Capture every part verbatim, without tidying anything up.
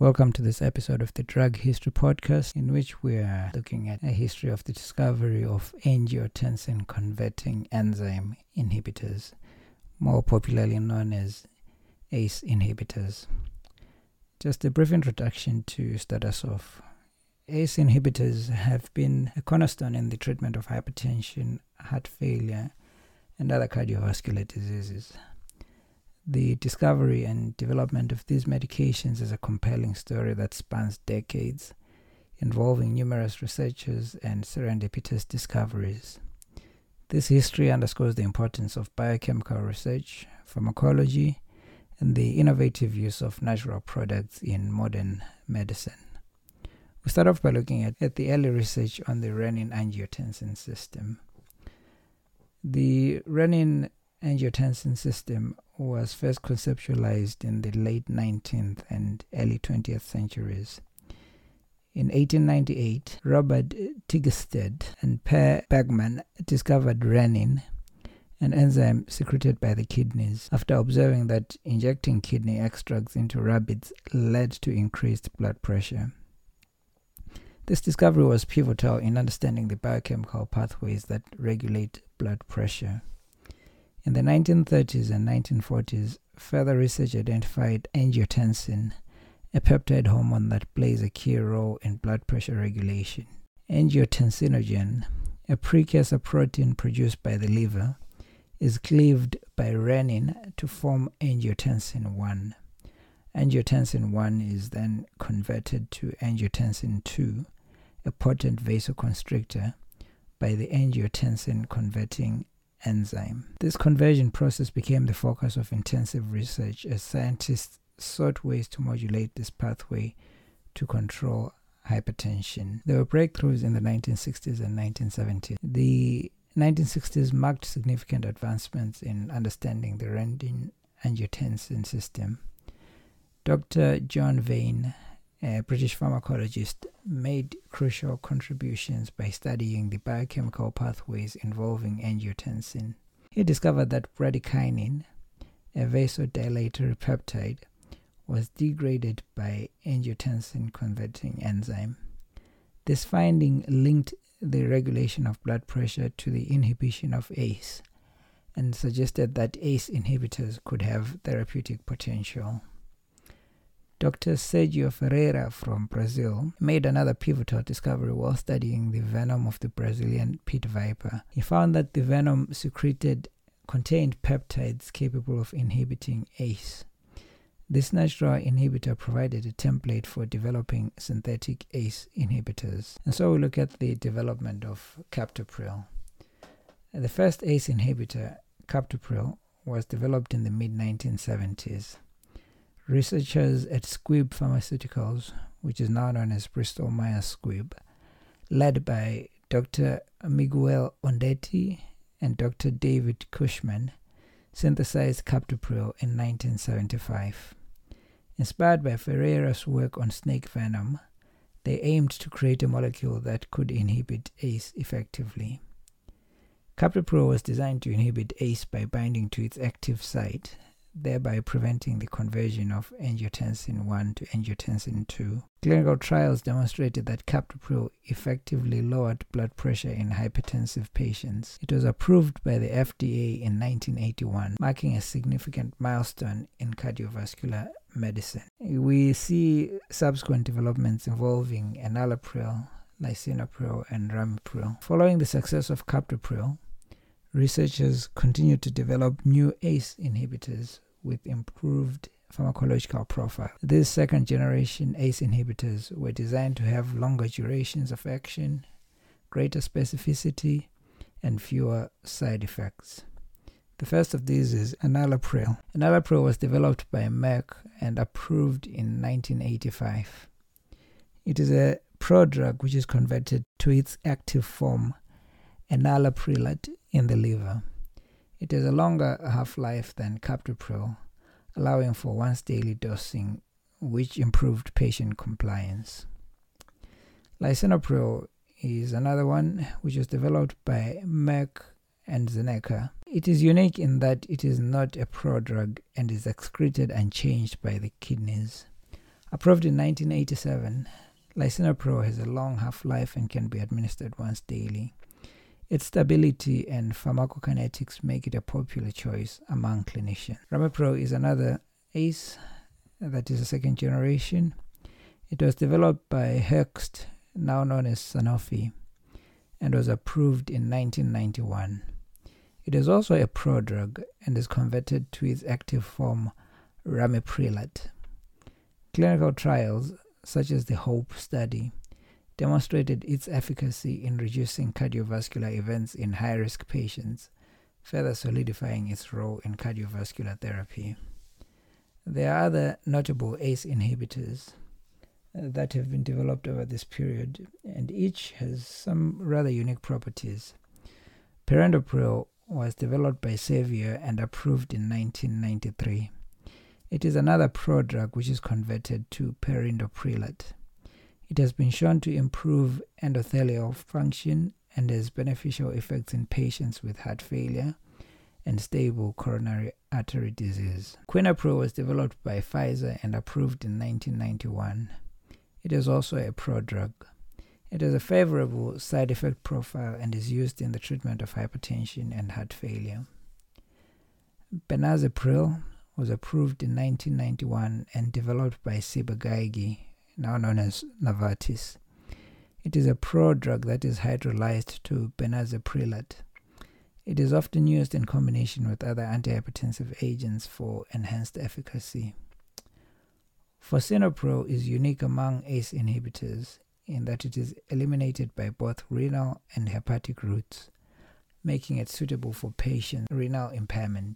Welcome to this episode of the Drug History Podcast, in which we are looking at a history of the discovery of angiotensin-converting enzyme inhibitors, more popularly known as A C E inhibitors. Just a brief introduction to start us off. A C E inhibitors have been a cornerstone in the treatment of hypertension, heart failure, and other cardiovascular diseases. The discovery and development of these medications is a compelling story that spans decades, involving numerous researchers and serendipitous discoveries. This history underscores the importance of biochemical research, pharmacology, and the innovative use of natural products in modern medicine. We start off by looking at, at the early research on the renin-angiotensin system. The renin angiotensin system was first conceptualized in the late nineteenth and early twentieth centuries. In eighteen ninety-eight, Robert Tigerstedt and Per Bergman discovered renin, an enzyme secreted by the kidneys, after observing that injecting kidney extracts into rabbits led to increased blood pressure. This discovery was pivotal in understanding the biochemical pathways that regulate blood pressure. In the nineteen thirties and nineteen forties, further research identified angiotensin, a peptide hormone that plays a key role in blood pressure regulation. Angiotensinogen, a precursor protein produced by the liver, is cleaved by renin to form angiotensin one. Angiotensin one is then converted to angiotensin two, a potent vasoconstrictor, by the angiotensin-converting enzyme. This conversion process became the focus of intensive research as scientists sought ways to modulate this pathway to control hypertension. There were breakthroughs in the nineteen sixties and nineteen seventies. The nineteen sixties marked significant advancements in understanding the renin-angiotensin system. Doctor John Vane, a British pharmacologist, made crucial contributions by studying the biochemical pathways involving angiotensin. He discovered that bradykinin, a vasodilatory peptide, was degraded by angiotensin-converting enzyme. This finding linked the regulation of blood pressure to the inhibition of A C E and suggested that A C E inhibitors could have therapeutic potential. Doctor Sergio Ferreira from Brazil made another pivotal discovery while studying the venom of the Brazilian pit viper. He found that the venom secreted contained peptides capable of inhibiting A C E. This natural inhibitor provided a template for developing synthetic A C E inhibitors. And so we look at the development of captopril. The first A C E inhibitor, captopril, was developed in the mid nineteen seventies. Researchers at Squibb Pharmaceuticals, which is now known as Bristol Myers Squibb, led by Doctor Miguel Ondetti and Doctor David Cushman, synthesized captopril in nineteen seventy-five. Inspired by Ferreira's work on snake venom, they aimed to create a molecule that could inhibit A C E effectively. Captopril was designed to inhibit A C E by binding to its active site, thereby preventing the conversion of angiotensin one to angiotensin two. Clinical trials demonstrated that captopril effectively lowered blood pressure in hypertensive patients. It was approved by the F D A in nineteen eighty-one, marking a significant milestone in cardiovascular medicine. We see subsequent developments involving enalapril, lisinopril, and ramipril. Following the success of captopril, researchers continued to develop new A C E inhibitors with improved pharmacological profile. These second-generation A C E inhibitors were designed to have longer durations of action, greater specificity, and fewer side effects. The first of these is enalapril. Enalapril was developed by Merck and approved in nineteen eighty-five. It is a prodrug which is converted to its active form, enalaprilat, in the liver. It has a longer half-life than captopril, allowing for once-daily dosing, which improved patient compliance. Lisinopril is another one which was developed by Merck and Zeneca. It is unique in that it is not a prodrug and is excreted unchanged by the kidneys. Approved in nineteen eighty-seven, lisinopril has a long half-life and can be administered once daily. Its stability and pharmacokinetics make it a popular choice among clinicians. Ramipril is another A C E that is a second generation. It was developed by Hoechst, now known as Sanofi, and was approved in nineteen ninety-one. It is also a prodrug and is converted to its active form, ramiprilate. Clinical trials, such as the HOPE study, demonstrated its efficacy in reducing cardiovascular events in high-risk patients, further solidifying its role in cardiovascular therapy. There are other notable A C E inhibitors that have been developed over this period, and each has some rather unique properties. Perindopril was developed by Servier and approved in nineteen ninety-three. It is another prodrug which is converted to perindoprelate. It has been shown to improve endothelial function and has beneficial effects in patients with heart failure and stable coronary artery disease. Quinapril was developed by Pfizer and approved in nineteen ninety-one. It is also a prodrug. It has a favorable side effect profile and is used in the treatment of hypertension and heart failure. Benazepril was approved in nineteen ninety-one and developed by Ciba-Geigy, now known as Novartis. It is a prodrug that is hydrolyzed to benazeprelate. It is often used in combination with other antihypertensive agents for enhanced efficacy. Fosinopril is unique among A C E inhibitors in that it is eliminated by both renal and hepatic routes, making it suitable for patients with renal impairment.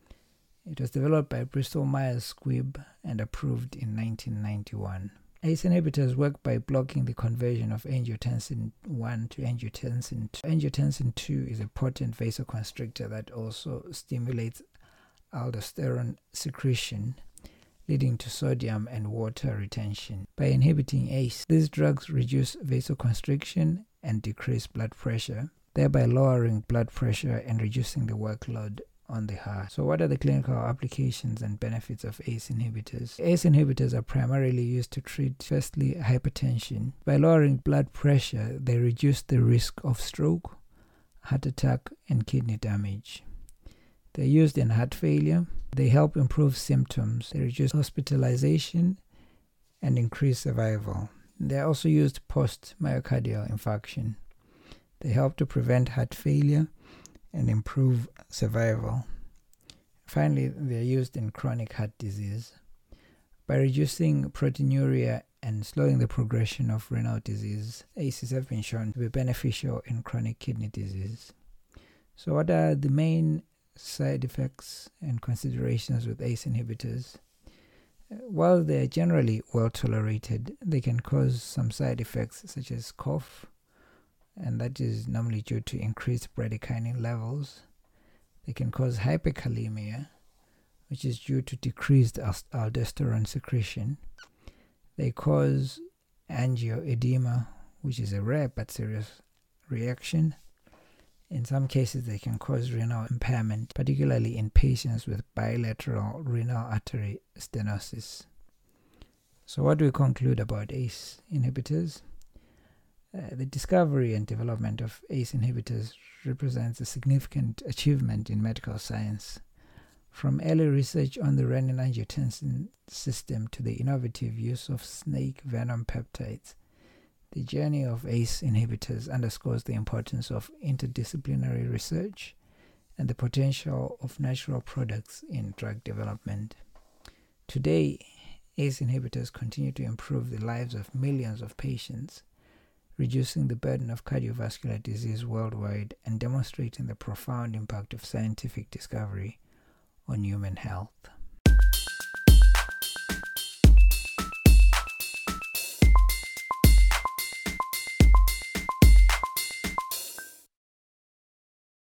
It was developed by Bristol Myers Squibb and approved in nineteen ninety-one. A C E inhibitors work by blocking the conversion of angiotensin one to angiotensin two. Angiotensin two is a potent vasoconstrictor that also stimulates aldosterone secretion, leading to sodium and water retention. By inhibiting A C E, these drugs reduce vasoconstriction and decrease blood pressure, thereby lowering blood pressure and reducing the workload on the heart. So what are the clinical applications and benefits of A C E inhibitors? A C E inhibitors are primarily used to treat, firstly, hypertension. By lowering blood pressure, they reduce the risk of stroke, heart attack, and kidney damage. They're used in heart failure. They help improve symptoms. They reduce hospitalization and increase survival. They're also used post-myocardial infarction. They help to prevent heart failure and improve survival. Finally, they're used in chronic heart disease. By reducing proteinuria and slowing the progression of renal disease, A C Es have been shown to be beneficial in chronic kidney disease. So what are the main side effects and considerations with A C E inhibitors? While they are generally well tolerated, they can cause some side effects such as cough, and that is normally due to increased bradykinin levels. They can cause hyperkalemia, which is due to decreased aldosterone secretion. They cause angioedema, which is a rare but serious reaction. In some cases, they can cause renal impairment, particularly in patients with bilateral renal artery stenosis. So what do we conclude about A C E inhibitors? Uh, the discovery and development of A C E inhibitors represents a significant achievement in medical science. From early research on the renin-angiotensin system to the innovative use of snake venom peptides, the journey of A C E inhibitors underscores the importance of interdisciplinary research and the potential of natural products in drug development. Today, A C E inhibitors continue to improve the lives of millions of patients, reducing the burden of cardiovascular disease worldwide and demonstrating the profound impact of scientific discovery on human health.